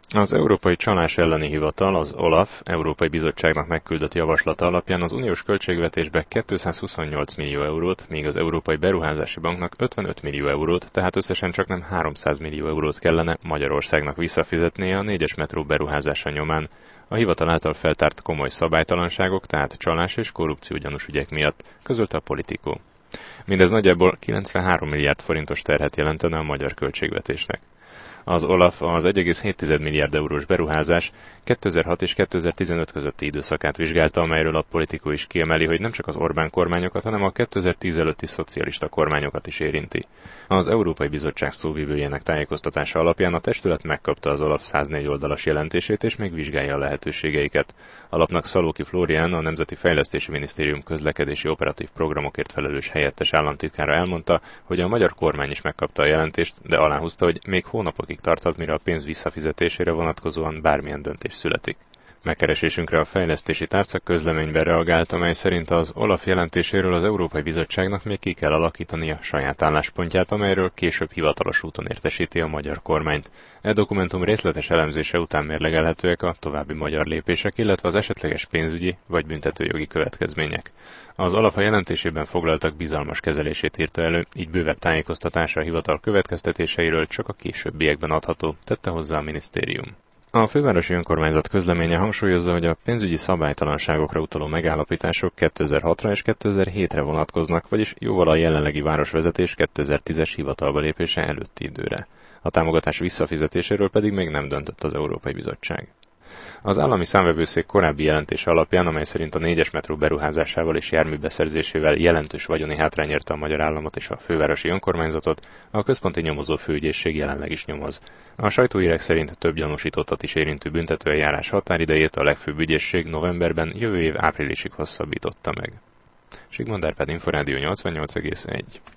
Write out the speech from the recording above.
Az Európai Csalás elleni Hivatal, az OLAF Európai Bizottságnak megküldött javaslata alapján az uniós költségvetésbe 228 millió eurót, míg az Európai Beruházási Banknak 55 millió eurót, tehát összesen csaknem 300 millió eurót kellene Magyarországnak visszafizetnie a 4-es metró beruházása nyomán, a hivatal által feltárt komoly szabálytalanságok, tehát csalás és korrupció gyanús ügyek miatt, közölte a Politico. Mindez nagyjából 93 milliárd forintos terhet jelentene a magyar költségvetésnek. Az OLAF az 1,7 milliárd eurós beruházás 2006 és 2015 közötti időszakát vizsgálta, amelyről a Politico is kiemeli, hogy nem csak az Orbán kormányokat, hanem a 2010 előtti szocialista kormányokat is érinti. Az Európai Bizottság szóvivőjének tájékoztatása alapján a testület megkapta az OLAF 104 oldalas jelentését, és még vizsgálja a lehetőségeiket. A lapnak Szalóki Flórián, a Nemzeti Fejlesztési Minisztérium közlekedési operatív programokért felelős helyettes államtitkára elmondta, hogy a magyar kormány is megkapta a jelentést, de aláhúzta, hogy még hónapokig tarthat, mire a pénz visszafizetésére vonatkozóan bármilyen döntés születik. Megkeresésünkre a fejlesztési tárca közleményben reagált, amely szerint az OLAF jelentéséről az Európai Bizottságnak még ki kell alakítania saját álláspontját, amelyről később hivatalos úton értesíti a magyar kormányt. E dokumentum részletes elemzése után mérlegelhetőek a további magyar lépések, illetve az esetleges pénzügyi vagy büntetőjogi következmények. Az OLAF a jelentésében foglaltak bizalmas kezelését írta elő, így bővebb tájékoztatása a hivatal következtetéseiről csak a későbbiekben adható, tette hozzá a minisztérium. A fővárosi önkormányzat közleménye hangsúlyozza, hogy a pénzügyi szabálytalanságokra utaló megállapítások 2006-ra és 2007-re vonatkoznak, vagyis jóval a jelenlegi városvezetés 2010-es hivatalba lépése előtti időre. A támogatás visszafizetéséről pedig még nem döntött az Európai Bizottság. Az állami számvevőszék korábbi jelentése alapján, amely szerint a 4-es metró beruházásával és járműbeszerzésével jelentős vagyoni hátrány érte a magyar államot és a fővárosi önkormányzatot, a központi nyomozó főügyészség jelenleg is nyomoz. A sajtóhírek szerint több gyanúsítottat is érintő büntetőeljárás határidejét a legfőbb ügyészség novemberben, jövő év áprilisig hosszabbította meg. Sigmond Árpád, Inforádió 88,1.